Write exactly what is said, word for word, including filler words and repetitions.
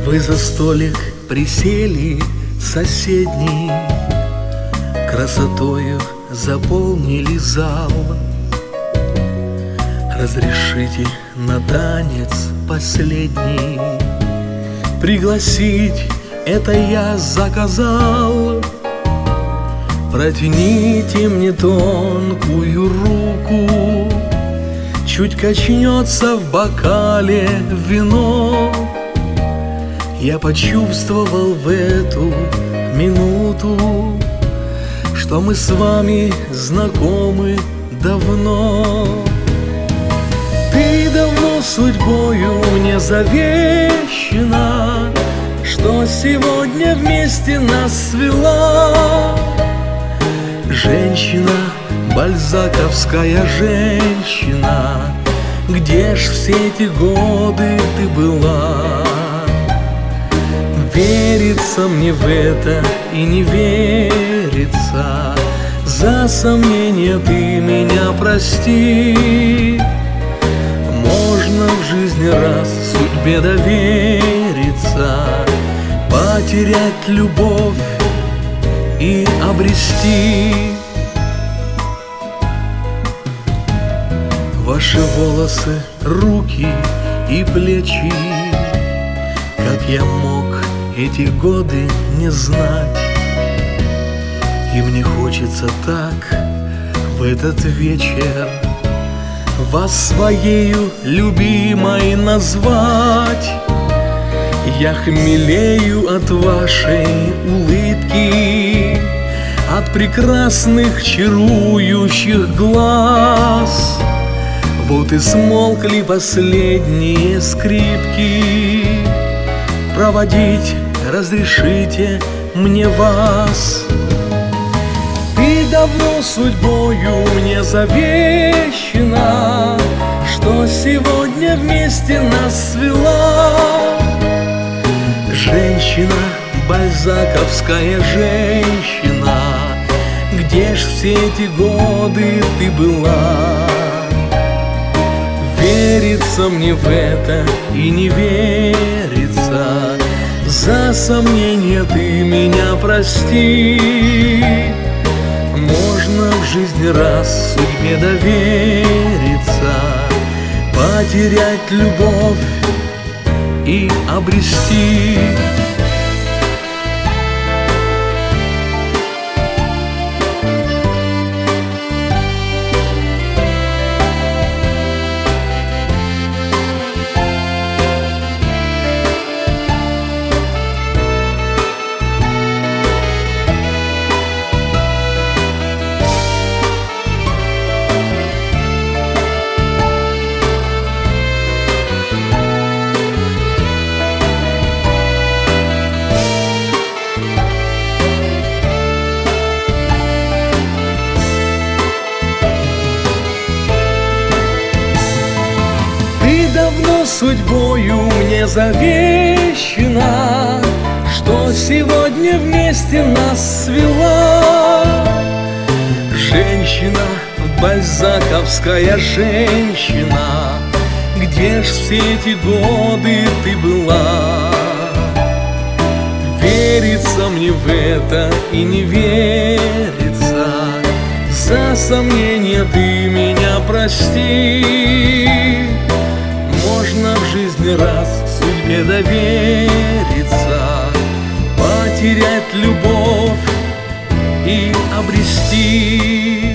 Вы за столик присели соседний, красотою заполнили зал. Разрешите на танец последний пригласить, это я заказал. Протяните мне тонкую руку, чуть качнется в бокале вино. Я почувствовал в эту минуту, что мы с вами знакомы давно. Ты давно судьбою не завещена, что сегодня вместе нас свела. Женщина, бальзаковская женщина, где ж все эти годы ты была? Верится мне в это и не верится, за сомнение ты меня прости. Можно в жизни раз судьбе довериться, потерять любовь и обрести. Ваши волосы, руки и плечи, как я мог эти годы не знать? И мне хочется так в этот вечер вас своею любимой назвать. Я хмелею от вашей улыбки, от прекрасных чарующих глаз. Вот и смолкли последние скрипки, проводить разрешите мне вас. Ты давно судьбою не завещена, что сегодня вместе нас свела. Женщина, бальзаковская женщина, где ж все эти годы ты была? Верится мне в это и не верится, за сомнение ты меня прости. Можно в жизни раз судьбе довериться, потерять любовь и обрести. Давно судьбою мне завещена, что сегодня вместе нас свела. Женщина, бальзаковская женщина, где ж все эти годы ты была? Верится мне в это и не верится, за сомнение ты меня прости. Можно в жизни раз судьбе довериться, потерять любовь и обрести.